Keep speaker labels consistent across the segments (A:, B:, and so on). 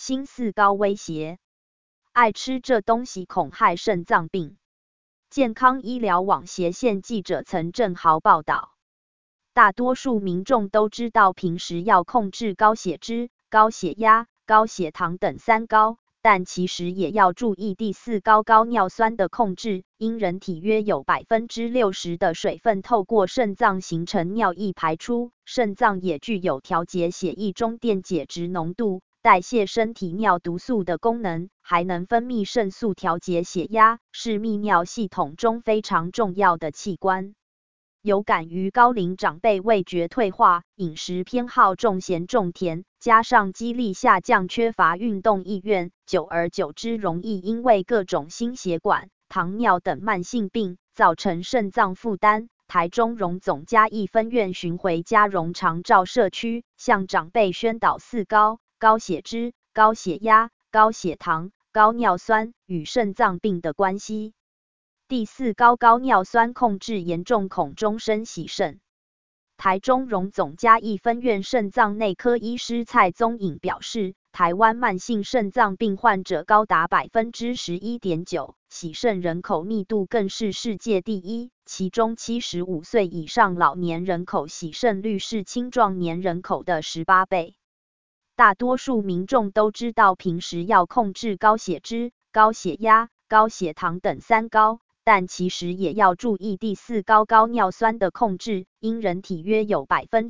A: 心四高威胁，爱吃这东西恐害肾脏病。健康医疗网斜线记者曾正豪报道，大多数民众都知道平时要控制高血脂、高血压、高血糖等三高，但其实也要注意第四高高尿酸的控制。因人体约有 60% 的水分透过肾脏形成尿液排出，肾脏也具有调节血液中电解质浓度、代谢身体尿毒素的功能，还能分泌肾素调节血压，是泌尿系统中非常重要的器官。有感于高龄长辈味觉退化、饮食偏好重咸重甜，加上肌力下降、缺乏运动意愿，久而久之容易因为各种心血管、糖尿等慢性病，造成肾脏负担。台中荣总嘉义分院巡回嘉荣长照社区，向长辈宣导四高：高血脂、高血压、高血糖、高尿酸与肾脏病的关系。第四高高尿酸控制严重恐终身洗肾。台中荣总嘉义分院肾脏内科医师蔡宗颖表示，台湾慢性肾脏病患者高达 11.9%， 洗肾人口密度更是世界第一，其中75岁以上老年人口洗肾率是青壮年人口的18倍。大多数民众都知道平时要控制高血脂、高血压、高血糖等三高，但其实也要注意第四高高尿酸的控制，因人体约有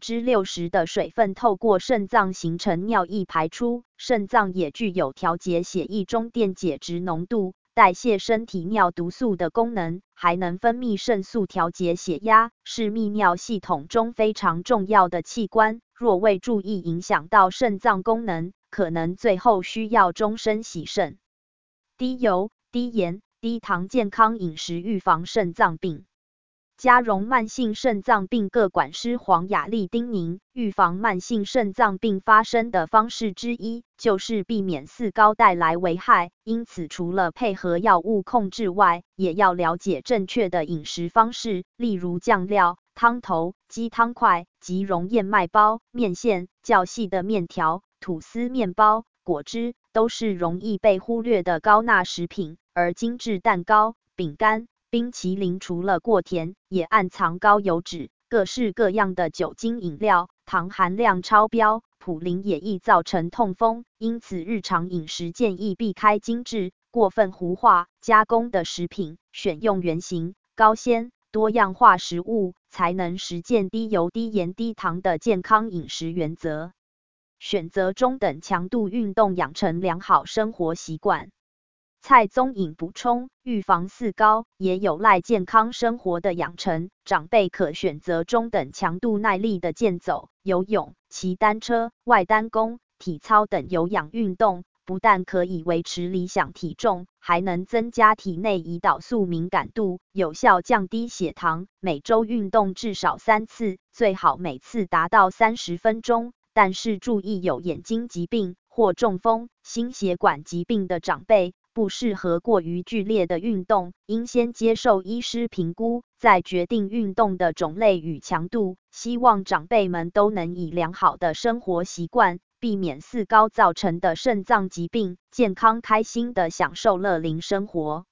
A: 60% 的水分透过肾脏形成尿液排出，肾脏也具有调节血液中电解质浓度、代谢身体尿毒素的功能，还能分泌肾素调节血压，是泌尿系统中非常重要的器官，若未注意影响到肾脏功能，可能最后需要终身洗肾。低油、低盐、低糖健康饮食预防肾脏病。嘉荣慢性肾脏病个管师黄雅丽叮咛，预防慢性肾脏病发生的方式之一，就是避免四高带来危害，因此除了配合药物控制外，也要了解正确的饮食方式，例如酱料、汤头、鸡汤块、即溶燕麦包、面线、较细的面条、吐司面包、果汁，都是容易被忽略的高钠食品，而精致蛋糕、饼干、冰淇淋除了过甜，也暗藏高油脂，各式各样的酒精饮料，糖含量超标，普林也易造成痛风，因此日常饮食建议避开精致、过分糊化、加工的食品，选用原型、高纤、多样化食物，才能实践低油、低盐、低糖的健康饮食原则。选择中等强度运动，养成良好生活习惯。蔡宗颖补充，预防四高也有赖健康生活的养成，长辈可选择中等强度耐力的健走、游泳、骑单车、外单弓、体操等有氧运动，不但可以维持理想体重，还能增加体内胰岛素敏感度，有效降低血糖。每周运动至少3次，最好每次达到30分钟。但是注意有眼睛疾病或中风、心血管疾病的长辈，不适合过于剧烈的运动，应先接受医师评估，再决定运动的种类与强度。希望长辈们都能以良好的生活习惯，避免四高造成的肾脏疾病，健康开心的享受乐龄生活。